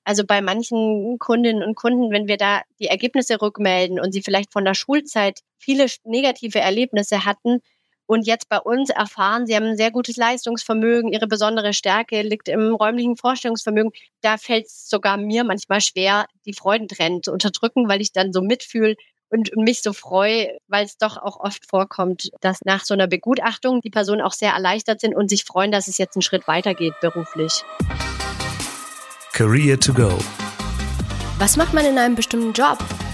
Also bei manchen Kundinnen und Kunden, wenn wir da die Ergebnisse rückmelden und sie vielleicht von der Schulzeit viele negative Erlebnisse hatten und jetzt bei uns erfahren, sie haben ein sehr gutes Leistungsvermögen, ihre besondere Stärke liegt im räumlichen Vorstellungsvermögen, da fällt es sogar mir manchmal schwer, die Freudentränen zu unterdrücken, weil ich dann so mitfühle und mich so freue, weil es doch auch oft vorkommt, dass nach so einer Begutachtung die Personen auch sehr erleichtert sind und sich freuen, dass es jetzt einen Schritt weitergeht beruflich. Career to go. Was macht man in einem bestimmten Job?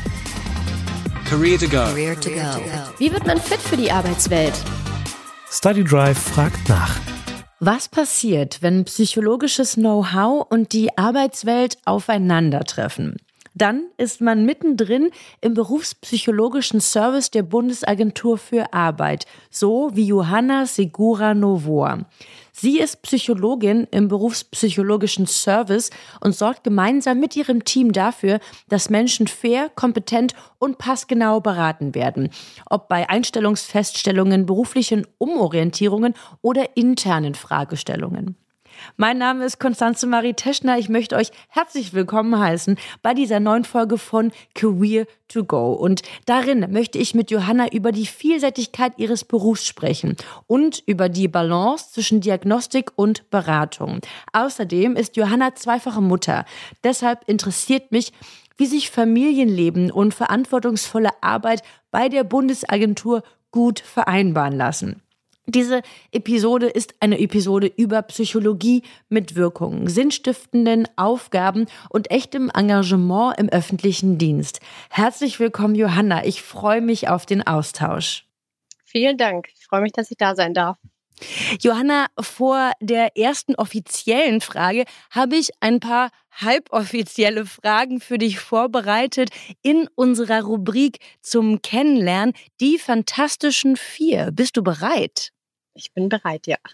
Career to go. Career to go. Wie wird man fit für die Arbeitswelt? Study Drive fragt nach. Was passiert, wenn psychologisches Know-how und die Arbeitswelt aufeinandertreffen? Dann ist man mittendrin im berufspsychologischen Service der Bundesagentur für Arbeit, so wie Johanna Segura-Novoa. Sie ist Psychologin im berufspsychologischen Service und sorgt gemeinsam mit ihrem Team dafür, dass Menschen fair, kompetent und passgenau beraten werden. Ob bei Einstellungsfeststellungen, beruflichen Umorientierungen oder internen Fragestellungen. Mein Name ist Constanze Marie Teschner. Ich möchte euch herzlich willkommen heißen bei dieser neuen Folge von Career to Go. Und darin möchte ich mit Johanna über die Vielseitigkeit ihres Berufs sprechen und über die Balance zwischen Diagnostik und Beratung. Außerdem ist Johanna zweifache Mutter. Deshalb interessiert mich, wie sich Familienleben und verantwortungsvolle Arbeit bei der Bundesagentur gut vereinbaren lassen. Diese Episode ist eine Episode über Psychologie mit Wirkung, sinnstiftenden Aufgaben und echtem Engagement im öffentlichen Dienst. Herzlich willkommen, Johanna. Ich freue mich auf den Austausch. Vielen Dank. Ich freue mich, dass ich da sein darf. Johanna, vor der ersten offiziellen Frage habe ich ein paar halboffizielle Fragen für dich vorbereitet in unserer Rubrik zum Kennenlernen, die Fantastischen 4. Bist du bereit? Ich bin bereit, ja.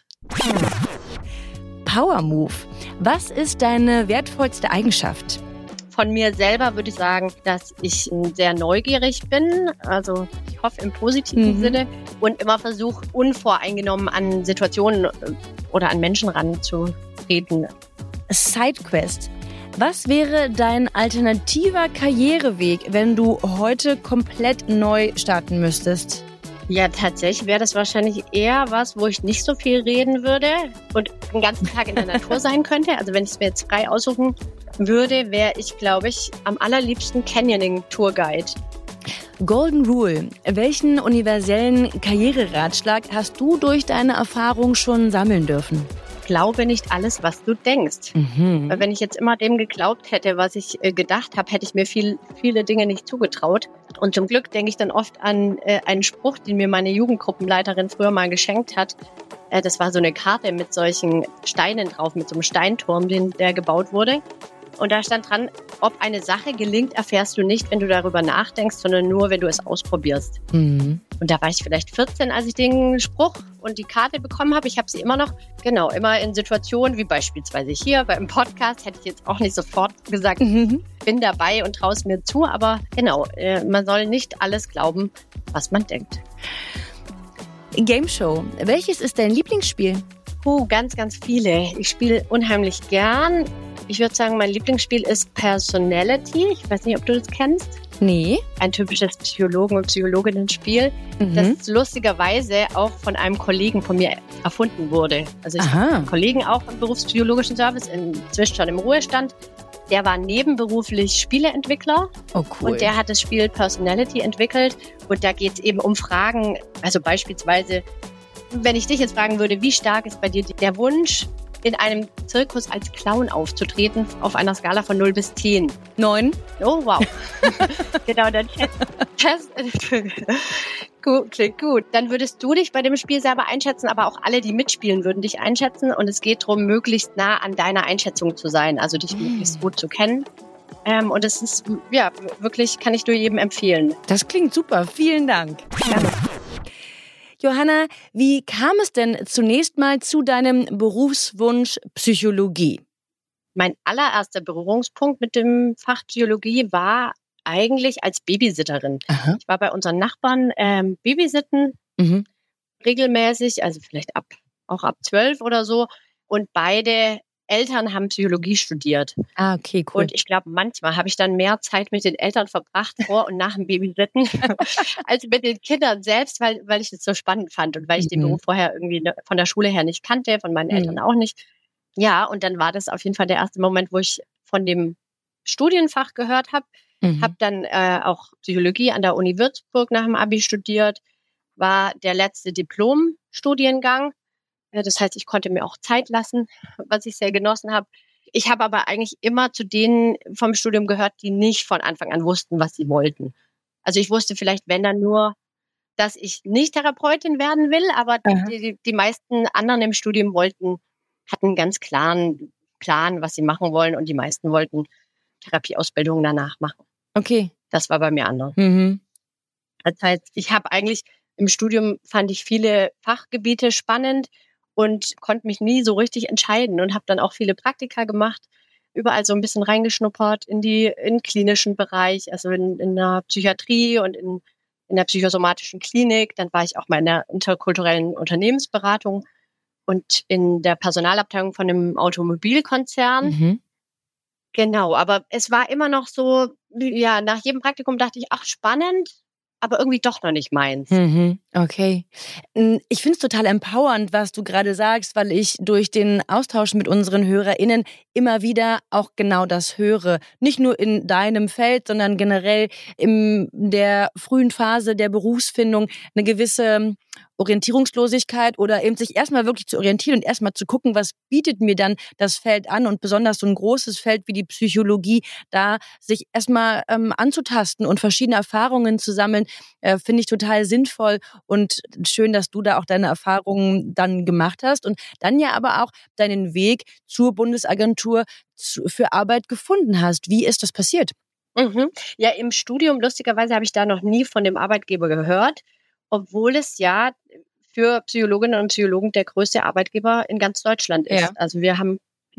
Power Move. Was ist deine wertvollste Eigenschaft? Von mir selber würde ich sagen, dass ich sehr neugierig bin, also ich hoffe im positiven Sinne und immer versuche, unvoreingenommen an Situationen oder an Menschen ranzutreten. Sidequest. Was wäre dein alternativer Karriereweg, wenn du heute komplett neu starten müsstest? Ja, tatsächlich wäre das wahrscheinlich eher was, wo ich nicht so viel reden würde und den ganzen Tag in der Natur sein könnte. Also wenn ich es mir jetzt frei aussuchen würde, wäre ich, glaube ich, am allerliebsten Canyoning-Tourguide. Golden Rule. Welchen universellen Karriereratschlag hast du durch deine Erfahrung schon sammeln dürfen? Glaube nicht alles, was du denkst. Weil wenn ich jetzt immer dem geglaubt hätte, was ich gedacht habe, hätte ich mir viele Dinge nicht zugetraut. Und zum Glück denke ich dann oft an einen Spruch, den mir meine Jugendgruppenleiterin früher mal geschenkt hat. Das war so eine Karte mit solchen Steinen drauf, mit so einem Steinturm, der gebaut wurde. Und da stand dran, ob eine Sache gelingt, erfährst du nicht, wenn du darüber nachdenkst, sondern nur, wenn du es ausprobierst. Und da war ich vielleicht 14, als ich den Spruch und die Karte bekommen habe. Ich habe sie immer noch, genau, immer in Situationen wie beispielsweise hier beim Podcast, hätte ich jetzt auch nicht sofort gesagt, bin dabei und traue es mir zu. Aber genau, man soll nicht alles glauben, was man denkt. Game Show. Welches ist dein Lieblingsspiel? Ganz, ganz viele. Ich spiele unheimlich gern. Ich würde sagen, mein Lieblingsspiel ist Personality. Ich weiß nicht, ob du das kennst. Nee. Ein typisches Psychologen- und Psychologinnen-Spiel, das lustigerweise auch von einem Kollegen von mir erfunden wurde. Also ich habe einen Kollegen auch im berufspsychologischen Service, inzwischen schon im Ruhestand. Der war nebenberuflich Spieleentwickler. Oh, cool. Und der hat das Spiel Personality entwickelt. Und da geht es eben um Fragen, also beispielsweise, wenn ich dich jetzt fragen würde, wie stark ist bei dir der Wunsch, in einem Zirkus als Clown aufzutreten, auf einer Skala von 0 bis 10. 9. Oh, wow. Genau, dann gut, klingt gut. Dann würdest du dich bei dem Spiel selber einschätzen, aber auch alle, die mitspielen, würden dich einschätzen. Und es geht darum, möglichst nah an deiner Einschätzung zu sein, also dich möglichst gut zu kennen. Und es ist, ja, wirklich, kann ich nur jedem empfehlen. Das klingt super. Vielen Dank. Gerne. Johanna, wie kam es denn zunächst mal zu deinem Berufswunsch Psychologie? Mein allererster Berührungspunkt mit dem Fach Psychologie war eigentlich als Babysitterin. Aha. Ich war bei unseren Nachbarn babysitten, regelmäßig, also vielleicht auch ab 12 oder so. Und beide Eltern haben Psychologie studiert. Ah, okay, cool. Und ich glaube, manchmal habe ich dann mehr Zeit mit den Eltern verbracht, vor und nach dem Babysitten, als mit den Kindern selbst, weil ich das so spannend fand und weil ich den Beruf vorher irgendwie von der Schule her nicht kannte, von meinen Eltern auch nicht. Ja, und dann war das auf jeden Fall der erste Moment, wo ich von dem Studienfach gehört habe. Habe dann auch Psychologie an der Uni Würzburg nach dem Abi studiert, war der letzte Diplom-Studiengang. Das heißt, ich konnte mir auch Zeit lassen, was ich sehr genossen habe. Ich habe aber eigentlich immer zu denen vom Studium gehört, die nicht von Anfang an wussten, was sie wollten. Also ich wusste vielleicht, wenn dann nur, dass ich nicht Therapeutin werden will, aber die meisten anderen im Studium hatten einen ganz klaren Plan, was sie machen wollen, und die meisten wollten Therapieausbildung danach machen. Okay. Das war bei mir anders. Mhm. Das heißt, ich habe eigentlich im Studium fand ich viele Fachgebiete spannend und konnte mich nie so richtig entscheiden und habe dann auch viele Praktika gemacht, überall so ein bisschen reingeschnuppert in den klinischen Bereich, also in der Psychiatrie und in der psychosomatischen Klinik. Dann war ich auch mal in der interkulturellen Unternehmensberatung und in der Personalabteilung von einem Automobilkonzern. Mhm. Genau, aber es war immer noch so, ja, nach jedem Praktikum dachte ich, ach, spannend, aber irgendwie doch noch nicht meins. Mhm, okay. Ich finde es total empowernd, was du gerade sagst, weil ich durch den Austausch mit unseren HörerInnen immer wieder auch genau das höre. Nicht nur in deinem Feld, sondern generell in der frühen Phase der Berufsfindung eine gewisse Orientierungslosigkeit oder eben sich erstmal wirklich zu orientieren und erstmal zu gucken, was bietet mir dann das Feld an, und besonders so ein großes Feld wie die Psychologie, da sich erstmal anzutasten und verschiedene Erfahrungen zu sammeln, finde ich total sinnvoll und schön, dass du da auch deine Erfahrungen dann gemacht hast und dann ja aber auch deinen Weg zur Bundesagentur für Arbeit gefunden hast. Wie ist das passiert? Mhm. Ja, im Studium, lustigerweise, habe ich da noch nie von dem Arbeitgeber gehört, obwohl es ja für Psychologinnen und Psychologen der größte Arbeitgeber in ganz Deutschland ist. Ja. Also wir haben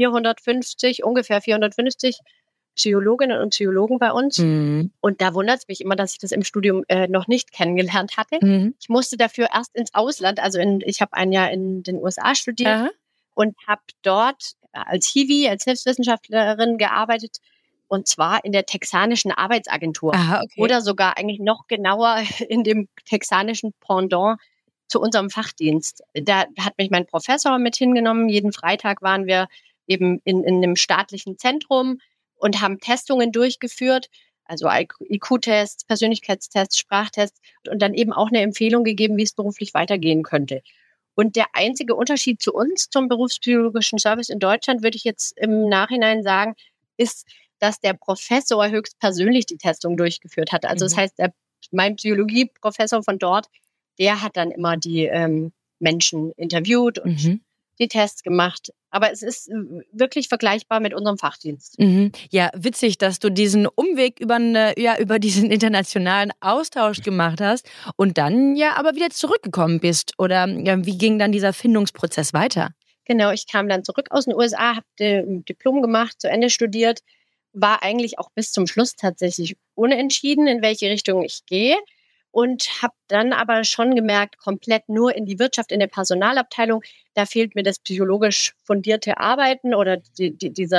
ungefähr 450 Psychologinnen und Psychologen bei uns. Mhm. Und da wundert es mich immer, dass ich das im Studium noch nicht kennengelernt hatte. Mhm. Ich musste dafür erst ins Ausland, also ich habe ein Jahr in den USA studiert. Aha. Und habe dort als Hiwi, als Hilfswissenschaftlerin gearbeitet, und zwar in der texanischen Arbeitsagentur. Aha, okay. Oder sogar eigentlich noch genauer in dem texanischen Pendant zu unserem Fachdienst. Da hat mich mein Professor mit hingenommen. Jeden Freitag waren wir eben in einem staatlichen Zentrum und haben Testungen durchgeführt, also IQ-Tests, Persönlichkeitstests, Sprachtests, und dann eben auch eine Empfehlung gegeben, wie es beruflich weitergehen könnte. Und der einzige Unterschied zu uns, zum berufspsychologischen Service in Deutschland, würde ich jetzt im Nachhinein sagen, ist, dass der Professor höchstpersönlich die Testung durchgeführt hat. Also das heißt, mein Psychologieprofessor von dort, der hat dann immer die Menschen interviewt und die Tests gemacht. Aber es ist wirklich vergleichbar mit unserem Fachdienst. Mhm. Ja, witzig, dass du diesen Umweg über diesen internationalen Austausch gemacht hast und dann ja aber wieder zurückgekommen bist. Oder ja, wie ging dann dieser Findungsprozess weiter? Genau, ich kam dann zurück aus den USA, habe ein Diplom gemacht, zu Ende studiert, war eigentlich auch bis zum Schluss tatsächlich unentschieden, in welche Richtung ich gehe. Und habe dann aber schon gemerkt, komplett nur in die Wirtschaft, in der Personalabteilung, da fehlt mir das psychologisch fundierte Arbeiten oder die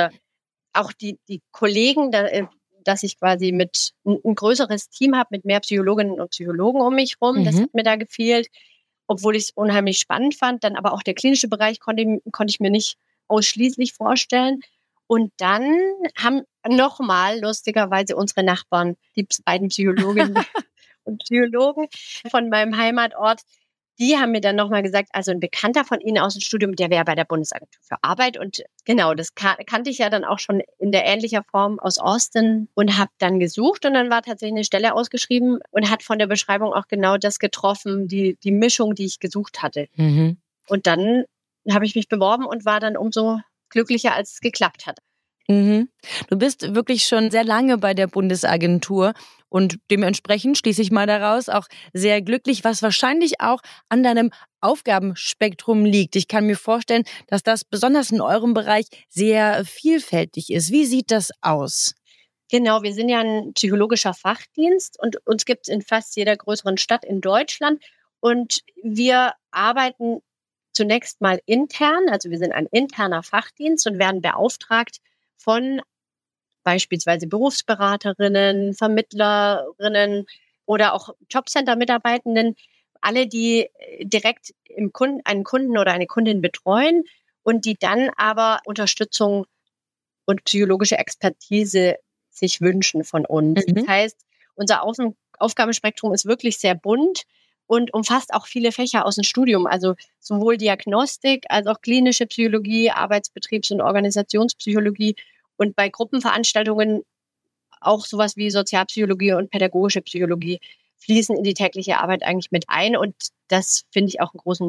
Kollegen, dass ich quasi mit ein größeres Team habe, mit mehr Psychologinnen und Psychologen um mich rum. Das hat mir da gefehlt, obwohl ich es unheimlich spannend fand. Dann aber auch der klinische Bereich konnte ich mir nicht ausschließlich vorstellen. Und dann haben nochmal lustigerweise unsere Nachbarn, die beiden Psychologinnen und Psychologen von meinem Heimatort, die haben mir dann nochmal gesagt, also ein Bekannter von Ihnen aus dem Studium, der wäre bei der Bundesagentur für Arbeit. Und genau, das kannte ich ja dann auch schon in der ähnlicher Form aus Austin und habe dann gesucht. Und dann war tatsächlich eine Stelle ausgeschrieben und hat von der Beschreibung auch genau das getroffen, die Mischung, die ich gesucht hatte. Mhm. Und dann habe ich mich beworben und war dann umso glücklicher, als es geklappt hat. Mhm. Du bist wirklich schon sehr lange bei der Bundesagentur und dementsprechend schließe ich mal daraus auch sehr glücklich, was wahrscheinlich auch an deinem Aufgabenspektrum liegt. Ich kann mir vorstellen, dass das besonders in eurem Bereich sehr vielfältig ist. Wie sieht das aus? Genau, wir sind ja ein psychologischer Fachdienst und uns gibt es in fast jeder größeren Stadt in Deutschland. Und wir arbeiten zunächst mal intern, also wir sind ein interner Fachdienst und werden beauftragt von beispielsweise Berufsberaterinnen, Vermittlerinnen oder auch Jobcenter-Mitarbeitenden, alle, die direkt einen Kunden oder eine Kundin betreuen und die dann aber Unterstützung und psychologische Expertise sich wünschen von uns. Das heißt, unser Aufgabenspektrum ist wirklich sehr bunt und umfasst auch viele Fächer aus dem Studium, also sowohl Diagnostik als auch klinische Psychologie, Arbeitsbetriebs- und Organisationspsychologie und bei Gruppenveranstaltungen auch sowas wie Sozialpsychologie und pädagogische Psychologie fließen in die tägliche Arbeit eigentlich mit ein. Und das finde ich auch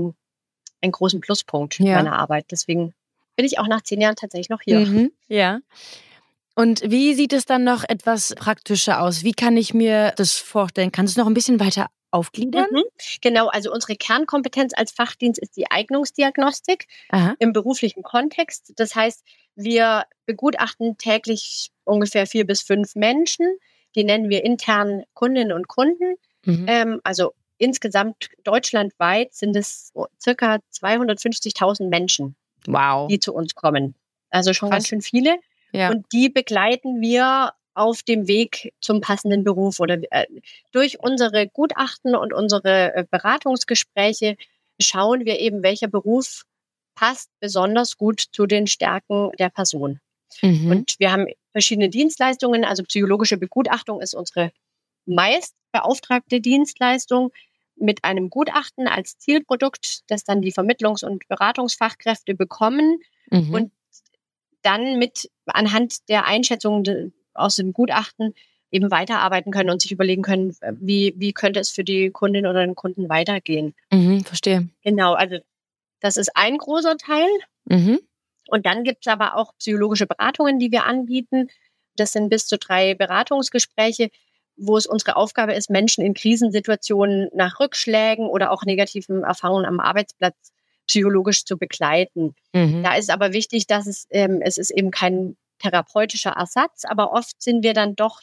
einen großen Pluspunkt meiner Arbeit. Deswegen bin ich auch nach 10 Jahren tatsächlich noch hier. Ja. Und wie sieht es dann noch etwas praktischer aus? Wie kann ich mir das vorstellen? Kannst du es noch ein bisschen weiter aufgliedern? Genau, also unsere Kernkompetenz als Fachdienst ist die Eignungsdiagnostik im beruflichen Kontext. Das heißt, wir begutachten täglich ungefähr 4 bis 5 Menschen. Die nennen wir intern Kundinnen und Kunden. Also insgesamt deutschlandweit sind es circa 250.000 Menschen, die zu uns kommen. Also schon ganz schön viele. Ja. Und die begleiten wir auf dem Weg zum passenden Beruf oder durch unsere Gutachten und unsere Beratungsgespräche schauen wir eben, welcher Beruf passt besonders gut zu den Stärken der Person. Und wir haben verschiedene Dienstleistungen, also psychologische Begutachtung ist unsere meist beauftragte Dienstleistung mit einem Gutachten als Zielprodukt, das dann die Vermittlungs- und Beratungsfachkräfte bekommen und dann mit anhand der Einschätzungen aus dem Gutachten eben weiterarbeiten können und sich überlegen können, wie könnte es für die Kundin oder den Kunden weitergehen. Verstehe. Genau, also das ist ein großer Teil. Und dann gibt es aber auch psychologische Beratungen, die wir anbieten. Das sind bis zu 3 Beratungsgespräche, wo es unsere Aufgabe ist, Menschen in Krisensituationen nach Rückschlägen oder auch negativen Erfahrungen am Arbeitsplatz psychologisch zu begleiten. Da ist aber wichtig, dass es ist eben kein therapeutischer Ersatz, aber oft sind wir dann doch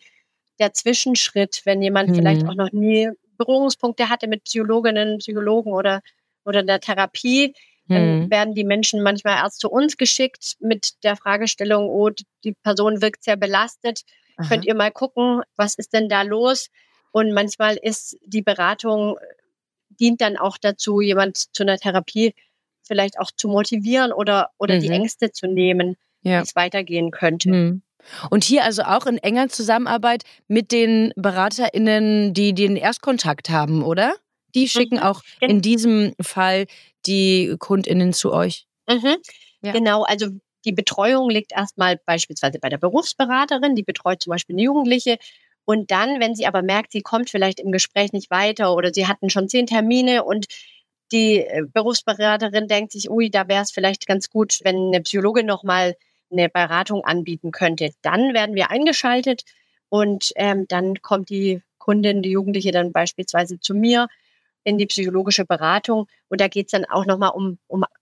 der Zwischenschritt, wenn jemand vielleicht auch noch nie Berührungspunkte hatte mit Psychologinnen, Psychologen oder der Therapie, dann werden die Menschen manchmal erst zu uns geschickt mit der Fragestellung, oh, die Person wirkt sehr belastet, könnt ihr mal gucken, was ist denn da los? Und manchmal ist die Beratung, dient dann auch dazu, jemand zu einer Therapie vielleicht auch zu motivieren oder die Ängste zu nehmen, wie es weitergehen könnte. Und hier also auch in enger Zusammenarbeit mit den BeraterInnen, die den Erstkontakt haben, oder? Die schicken auch in diesem Fall die KundInnen zu euch. Ja. Genau, also die Betreuung liegt erstmal beispielsweise bei der Berufsberaterin, die betreut zum Beispiel eine Jugendliche. Und dann, wenn sie aber merkt, sie kommt vielleicht im Gespräch nicht weiter oder sie hatten schon 10 Termine und die Berufsberaterin denkt sich, ui, da wäre es vielleicht ganz gut, wenn eine Psychologin nochmal eine Beratung anbieten könnte. Dann werden wir eingeschaltet und dann kommt die Kundin, die Jugendliche dann beispielsweise zu mir in die psychologische Beratung. Und da geht es dann auch nochmal um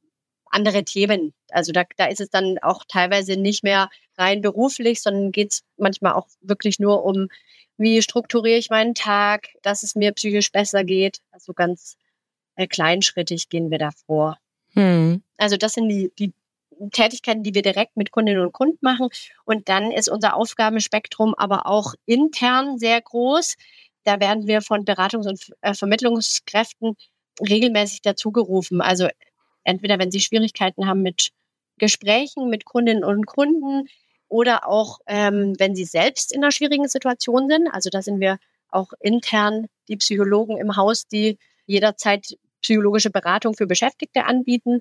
andere Themen. Also da ist es dann auch teilweise nicht mehr rein beruflich, sondern geht es manchmal auch wirklich nur um, wie strukturiere ich meinen Tag, dass es mir psychisch besser geht. Also ganz kleinschrittig gehen wir da vor. Also das sind die Tätigkeiten, die wir direkt mit Kundinnen und Kunden machen. Und dann ist unser Aufgabenspektrum aber auch intern sehr groß. Da werden wir von Beratungs- und Vermittlungskräften regelmäßig dazugerufen. Also entweder, wenn sie Schwierigkeiten haben mit Gesprächen mit Kundinnen und Kunden oder auch, wenn sie selbst in einer schwierigen Situation sind. Also da sind wir auch intern die Psychologen im Haus, die jederzeit psychologische Beratung für Beschäftigte anbieten.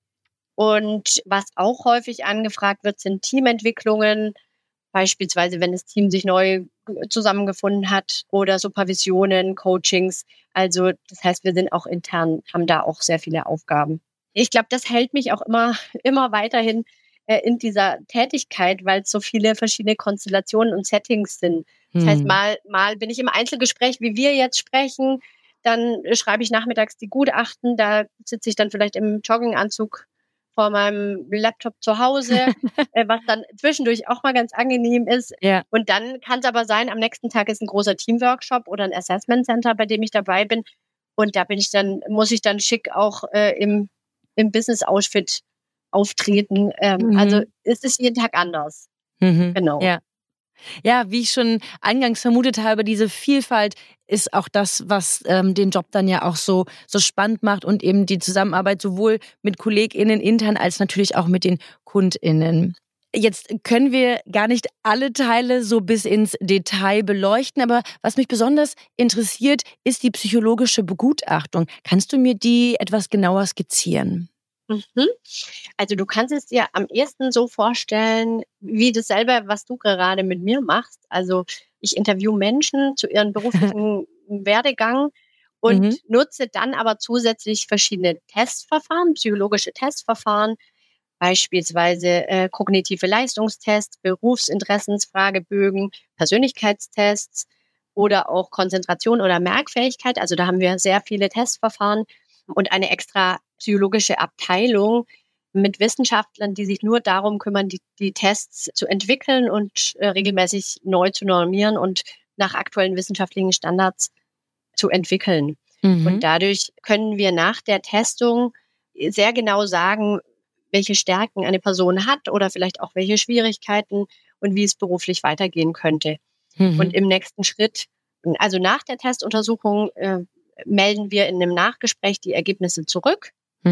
Und was auch häufig angefragt wird, sind Teamentwicklungen, beispielsweise wenn das Team sich neu zusammengefunden hat oder Supervisionen, Coachings. Also das heißt, wir sind auch intern, haben da auch sehr viele Aufgaben. Ich glaube, das hält mich auch immer weiterhin in dieser Tätigkeit, weil es so viele verschiedene Konstellationen und Settings sind. Das heißt, mal bin ich im Einzelgespräch, wie wir jetzt sprechen, dann schreibe ich nachmittags die Gutachten, da sitze ich dann vielleicht im Jogginganzug vor meinem Laptop zu Hause, was dann zwischendurch auch mal ganz angenehm ist. Ja. Und dann kann es aber sein, am nächsten Tag ist ein großer Teamworkshop oder ein Assessment Center, bei dem ich dabei bin. Und da muss ich dann schick auch im im Business-Outfit auftreten. Also es ist jeden Tag anders. Genau. Ja. Ja, wie ich schon eingangs vermutet habe, diese Vielfalt ist auch das, was den Job dann ja auch so spannend macht und eben die Zusammenarbeit sowohl mit KollegInnen intern als natürlich auch mit den KundInnen. Jetzt können wir gar nicht alle Teile so bis ins Detail beleuchten, aber was mich besonders interessiert, ist die psychologische Begutachtung. Kannst du mir die etwas genauer skizzieren? Also du kannst es dir am ehesten so vorstellen, wie dasselbe, was du gerade mit mir machst. Also ich interviewe Menschen zu ihrem beruflichen Werdegang und nutze dann aber zusätzlich verschiedene Testverfahren, psychologische Testverfahren, beispielsweise kognitive Leistungstests, Berufsinteressensfragebögen, Persönlichkeitstests oder auch Konzentration oder Merkfähigkeit. Also da haben wir sehr viele Testverfahren und eine extra psychologische Abteilung mit Wissenschaftlern, die sich nur darum kümmern, die Tests zu entwickeln und regelmäßig neu zu normieren und nach aktuellen wissenschaftlichen Standards zu entwickeln. Und dadurch können wir nach der Testung sehr genau sagen, welche Stärken eine Person hat oder vielleicht auch welche Schwierigkeiten und wie es beruflich weitergehen könnte. Und im nächsten Schritt, also nach der Testuntersuchung, melden wir in einem Nachgespräch die Ergebnisse zurück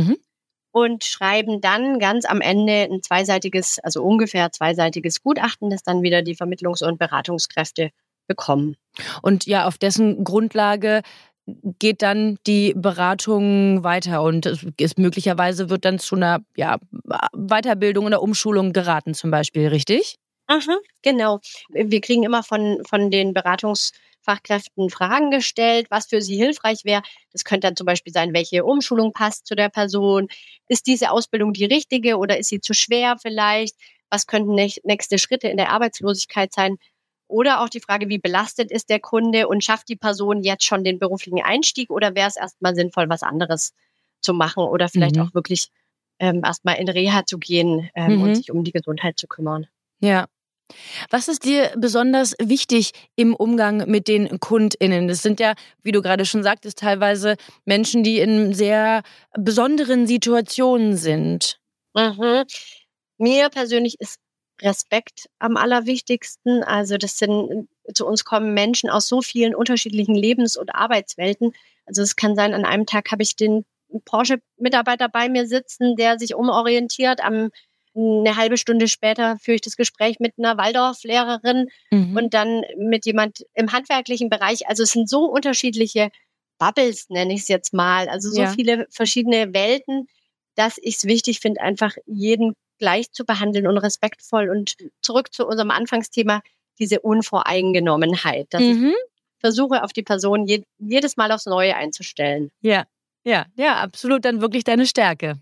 und schreiben dann ganz am Ende ein zweiseitiges, also ungefähr zweiseitiges Gutachten, das dann wieder die Vermittlungs- und Beratungskräfte bekommen. Und ja, auf dessen Grundlage geht dann die Beratung weiter und es ist möglicherweise wird dann zu einer Weiterbildung oder Umschulung geraten zum Beispiel, richtig? Genau. Wir kriegen immer von den Beratungsfachkräften Fragen gestellt, was für sie hilfreich wäre. Das könnte dann zum Beispiel sein, welche Umschulung passt zu der Person. Ist diese Ausbildung die richtige oder ist sie zu schwer vielleicht? Was könnten nächste Schritte in der Arbeitslosigkeit sein? Oder auch die Frage, wie belastet ist der Kunde und schafft die Person jetzt schon den beruflichen Einstieg oder wäre es erstmal sinnvoll, was anderes zu machen oder vielleicht auch wirklich erstmal in Reha zu gehen und sich um die Gesundheit zu kümmern. Ja. Was ist dir besonders wichtig im Umgang mit den KundInnen? Das sind ja, wie du gerade schon sagtest, teilweise Menschen, die in sehr besonderen Situationen sind. Mir persönlich ist Respekt am allerwichtigsten. Also zu uns kommen Menschen aus so vielen unterschiedlichen Lebens- und Arbeitswelten. Also es kann sein, an einem Tag habe ich den Porsche-Mitarbeiter bei mir sitzen, der sich umorientiert. Eine halbe Stunde später führe ich das Gespräch mit einer Waldorf-Lehrerin und dann mit jemand im handwerklichen Bereich. Also es sind so unterschiedliche Bubbles, nenne ich es jetzt mal. Also so viele verschiedene Welten, dass ich es wichtig finde, einfach jeden gleich zu behandeln und respektvoll. Und zurück zu unserem Anfangsthema, diese Unvoreingenommenheit, dass ich versuche, auf die Person jedes Mal aufs Neue einzustellen. Ja, absolut dann wirklich deine Stärke.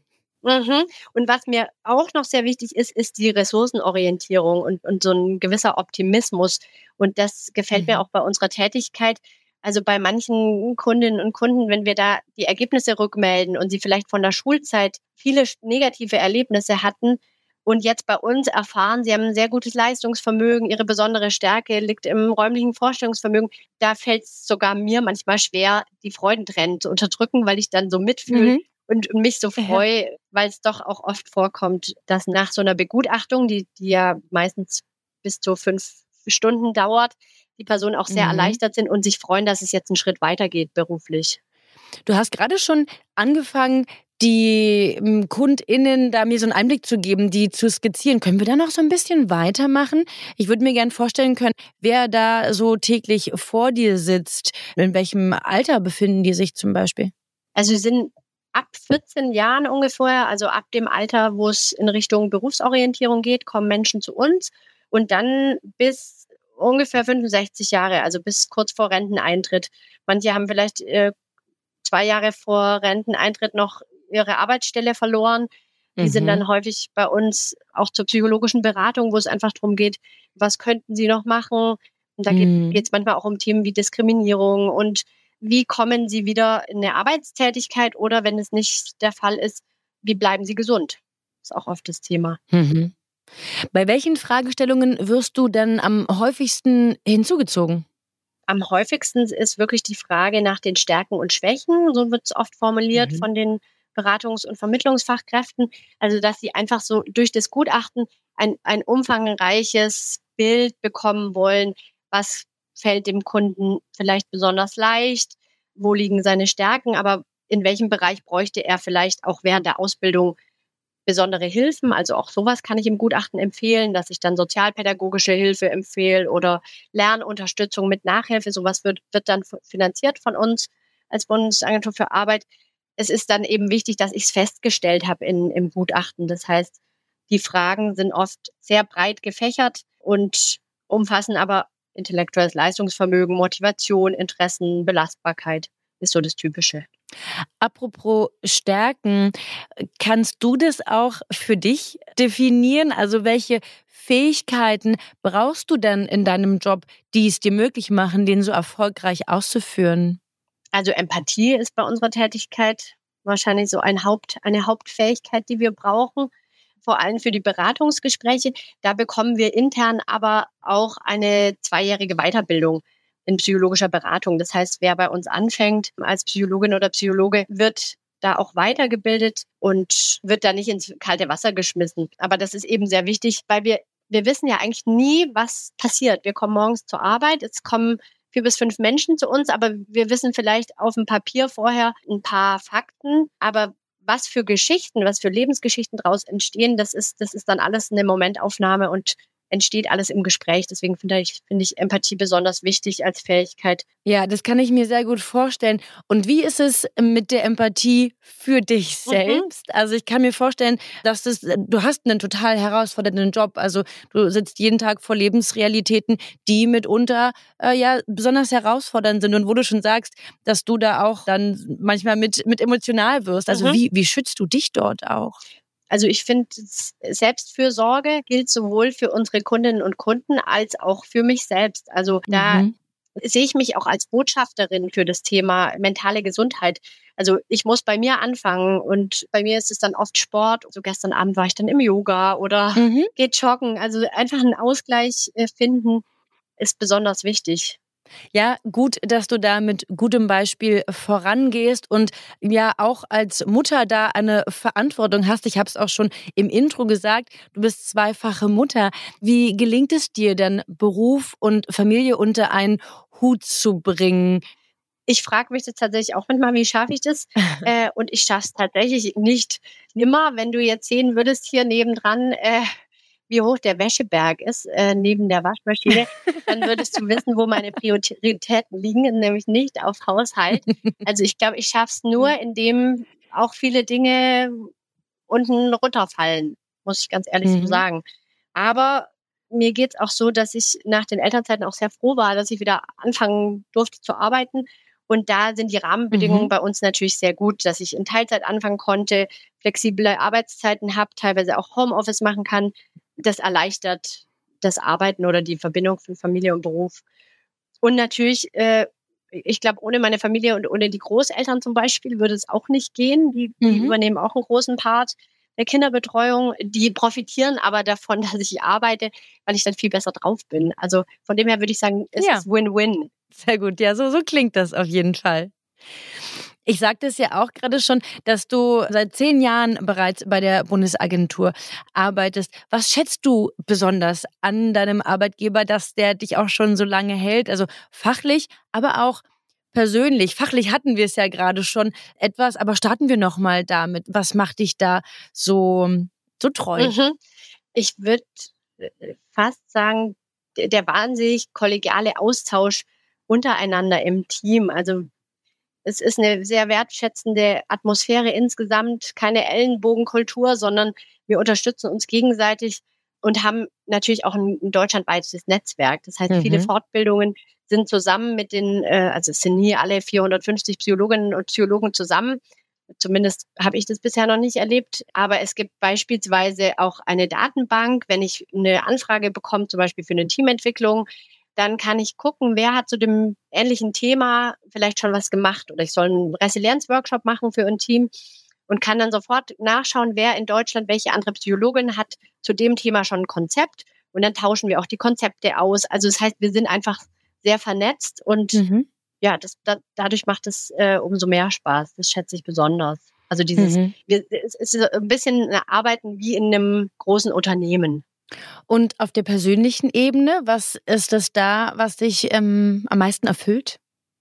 Und was mir auch noch sehr wichtig ist die Ressourcenorientierung und so ein gewisser Optimismus. Und das gefällt mir auch bei unserer Tätigkeit. Also bei manchen Kundinnen und Kunden, wenn wir da die Ergebnisse rückmelden und sie vielleicht von der Schulzeit viele negative Erlebnisse hatten und jetzt bei uns erfahren, sie haben ein sehr gutes Leistungsvermögen, ihre besondere Stärke liegt im räumlichen Vorstellungsvermögen, da fällt es sogar mir manchmal schwer, die Freudentränen zu unterdrücken, weil ich dann so mitfühle und mich so freue, weil es doch auch oft vorkommt, dass nach so einer Begutachtung, die ja meistens bis zu 5 Stunden dauert, die Personen auch sehr erleichtert sind und sich freuen, dass es jetzt einen Schritt weitergeht beruflich. Du hast gerade schon angefangen, die KundInnen da mir so einen Einblick zu geben, die zu skizzieren. Können wir da noch so ein bisschen weitermachen? Ich würde mir gerne vorstellen können, wer da so täglich vor dir sitzt. In welchem Alter befinden die sich zum Beispiel? Also sie sind ab 14 Jahren ungefähr, also ab dem Alter, wo es in Richtung Berufsorientierung geht, kommen Menschen zu uns und dann bis ungefähr 65 Jahre, also bis kurz vor Renteneintritt. Manche haben vielleicht 2 Jahre vor Renteneintritt noch ihre Arbeitsstelle verloren. Die sind dann häufig bei uns auch zur psychologischen Beratung, wo es einfach darum geht, was könnten sie noch machen? Und da geht es manchmal auch um Themen wie Diskriminierung und wie kommen sie wieder in eine Arbeitstätigkeit oder wenn es nicht der Fall ist, wie bleiben sie gesund? Das ist auch oft das Thema. Bei welchen Fragestellungen wirst du denn am häufigsten hinzugezogen? Am häufigsten ist wirklich die Frage nach den Stärken und Schwächen. So wird es oft formuliert von den Beratungs- und Vermittlungsfachkräften. Also dass sie einfach so durch das Gutachten ein umfangreiches Bild bekommen wollen, was fällt dem Kunden vielleicht besonders leicht, wo liegen seine Stärken, aber in welchem Bereich bräuchte er vielleicht auch während der Ausbildung besondere Hilfen. Also auch sowas kann ich im Gutachten empfehlen, dass ich dann sozialpädagogische Hilfe empfehle oder Lernunterstützung mit Nachhilfe. Sowas wird dann finanziert von uns als Bundesagentur für Arbeit. Es ist dann eben wichtig, dass ich es festgestellt habe im Gutachten. Das heißt, die Fragen sind oft sehr breit gefächert und umfassen aber intellektuelles Leistungsvermögen, Motivation, Interessen, Belastbarkeit ist so das Typische. Apropos Stärken, kannst du das auch für dich definieren? Also welche Fähigkeiten brauchst du denn in deinem Job, die es dir möglich machen, den so erfolgreich auszuführen? Also Empathie ist bei unserer Tätigkeit wahrscheinlich so eine Hauptfähigkeit, die wir brauchen, vor allem für die Beratungsgespräche. Da bekommen wir intern aber auch eine 2-jährige Weiterbildung in psychologischer Beratung. Das heißt, wer bei uns anfängt als Psychologin oder Psychologe, wird da auch weitergebildet und wird da nicht ins kalte Wasser geschmissen. Aber das ist eben sehr wichtig, weil wir wissen ja eigentlich nie, was passiert. Wir kommen morgens zur Arbeit, es kommen 4 bis 5 Menschen zu uns, aber wir wissen vielleicht auf dem Papier vorher ein paar Fakten, aber was für Geschichten, was für Lebensgeschichten daraus entstehen, das ist dann alles eine Momentaufnahme und entsteht alles im Gespräch. Deswegen finde ich Empathie besonders wichtig als Fähigkeit. Ja, das kann ich mir sehr gut vorstellen. Und wie ist es mit der Empathie für dich selbst? Also ich kann mir vorstellen, du hast einen total herausfordernden Job. Also du sitzt jeden Tag vor Lebensrealitäten, die mitunter besonders herausfordernd sind. Und wo du schon sagst, dass du da auch dann manchmal mit emotional wirst. Also wie schützt du dich dort auch? Also ich finde, Selbstfürsorge gilt sowohl für unsere Kundinnen und Kunden als auch für mich selbst. Also da sehe ich mich auch als Botschafterin für das Thema mentale Gesundheit. Also ich muss bei mir anfangen und bei mir ist es dann oft Sport. So gestern Abend war ich dann im Yoga oder gehe joggen. Also einfach einen Ausgleich finden ist besonders wichtig. Ja, gut, dass du da mit gutem Beispiel vorangehst und ja auch als Mutter da eine Verantwortung hast. Ich habe es auch schon im Intro gesagt, du bist zweifache Mutter. Wie gelingt es dir denn, Beruf und Familie unter einen Hut zu bringen? Ich frage mich das tatsächlich auch manchmal, wie schaffe ich das? Und ich schaffe es tatsächlich nicht immer. Wenn du jetzt sehen würdest hier nebendran, wie hoch der Wäscheberg ist, neben der Waschmaschine, dann würdest du wissen, wo meine Prioritäten liegen, nämlich nicht auf Haushalt. Also ich glaube, ich schaffe es nur, indem auch viele Dinge unten runterfallen, muss ich ganz ehrlich so sagen. Aber mir geht's auch so, dass ich nach den Elternzeiten auch sehr froh war, dass ich wieder anfangen durfte zu arbeiten. Und da sind die Rahmenbedingungen bei uns natürlich sehr gut, dass ich in Teilzeit anfangen konnte, flexible Arbeitszeiten habe, teilweise auch Homeoffice machen kann. Das erleichtert das Arbeiten oder die Verbindung von Familie und Beruf. Und natürlich, ich glaube, ohne meine Familie und ohne die Großeltern zum Beispiel würde es auch nicht gehen. Die übernehmen auch einen großen Part der Kinderbetreuung. Die profitieren aber davon, dass ich arbeite, weil ich dann viel besser drauf bin. Also von dem her würde ich sagen, es ist Win-Win. Sehr gut, ja, so klingt das auf jeden Fall. Ich sagte es ja auch gerade schon, dass du seit 10 Jahren bereits bei der Bundesagentur arbeitest. Was schätzt du besonders an deinem Arbeitgeber, dass der dich auch schon so lange hält? Also fachlich, aber auch persönlich. Fachlich hatten wir es ja gerade schon etwas, aber starten wir nochmal damit. Was macht dich da so treu? Ich würde fast sagen, der wahnsinnig kollegiale Austausch untereinander im Team. Also es ist eine sehr wertschätzende Atmosphäre insgesamt, keine Ellenbogenkultur, sondern wir unterstützen uns gegenseitig und haben natürlich auch ein deutschlandweites Netzwerk. Das heißt, viele Fortbildungen sind zusammen mit also es sind nie alle 450 Psychologinnen und Psychologen zusammen. Zumindest habe ich das bisher noch nicht erlebt. Aber es gibt beispielsweise auch eine Datenbank. Wenn ich eine Anfrage bekomme, zum Beispiel für eine Teamentwicklung, dann kann ich gucken, wer hat zu dem ähnlichen Thema vielleicht schon was gemacht. Oder ich soll einen Resilienz-Workshop machen für ein Team und kann dann sofort nachschauen, wer in Deutschland, welche andere Psychologin hat zu dem Thema schon ein Konzept. Und dann tauschen wir auch die Konzepte aus. Also das heißt, wir sind einfach sehr vernetzt und dadurch macht es umso mehr Spaß. Das schätze ich besonders. Also es ist ein bisschen Arbeiten wie in einem großen Unternehmen. Und auf der persönlichen Ebene, was ist das da, was dich am meisten erfüllt?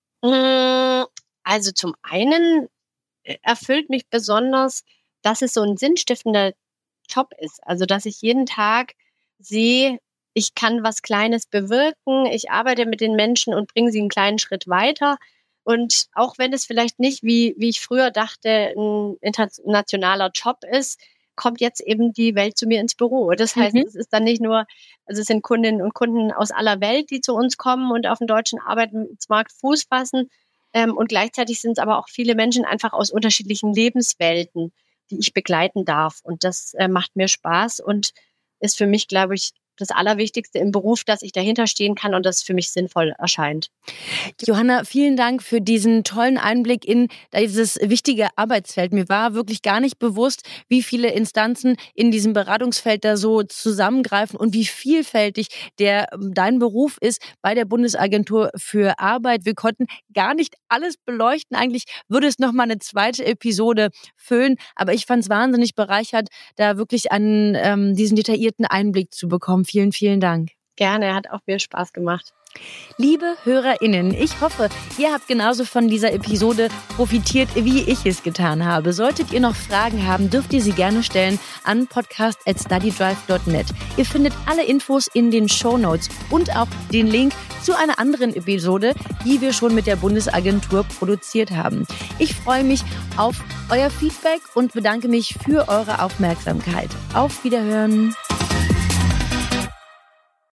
Also zum einen erfüllt mich besonders, dass es so ein sinnstiftender Job ist. Also dass ich jeden Tag sehe, ich kann was Kleines bewirken, ich arbeite mit den Menschen und bringe sie einen kleinen Schritt weiter. Und auch wenn es vielleicht nicht, wie ich früher dachte, ein internationaler Job ist, kommt jetzt eben die Welt zu mir ins Büro. Das heißt, es ist dann nicht nur, also es sind Kundinnen und Kunden aus aller Welt, die zu uns kommen und auf dem deutschen Arbeitsmarkt Fuß fassen. Und gleichzeitig sind es aber auch viele Menschen einfach aus unterschiedlichen Lebenswelten, die ich begleiten darf. Und das macht mir Spaß und ist für mich, glaube ich, das Allerwichtigste im Beruf, dass ich dahinter stehen kann und das für mich sinnvoll erscheint. Johanna, vielen Dank für diesen tollen Einblick in dieses wichtige Arbeitsfeld. Mir war wirklich gar nicht bewusst, wie viele Instanzen in diesem Beratungsfeld da so zusammengreifen und wie vielfältig dein Beruf ist bei der Bundesagentur für Arbeit. Wir konnten gar nicht alles beleuchten. Eigentlich würde es noch mal eine zweite Episode füllen, aber ich fand es wahnsinnig bereichert, da wirklich diesen detaillierten Einblick zu bekommen. Vielen, vielen Dank. Gerne, hat auch viel Spaß gemacht. Liebe HörerInnen, ich hoffe, ihr habt genauso von dieser Episode profitiert, wie ich es getan habe. Solltet ihr noch Fragen haben, dürft ihr sie gerne stellen an podcast@studydrive.net. Ihr findet alle Infos in den Shownotes und auch den Link zu einer anderen Episode, die wir schon mit der Bundesagentur produziert haben. Ich freue mich auf euer Feedback und bedanke mich für eure Aufmerksamkeit. Auf Wiederhören!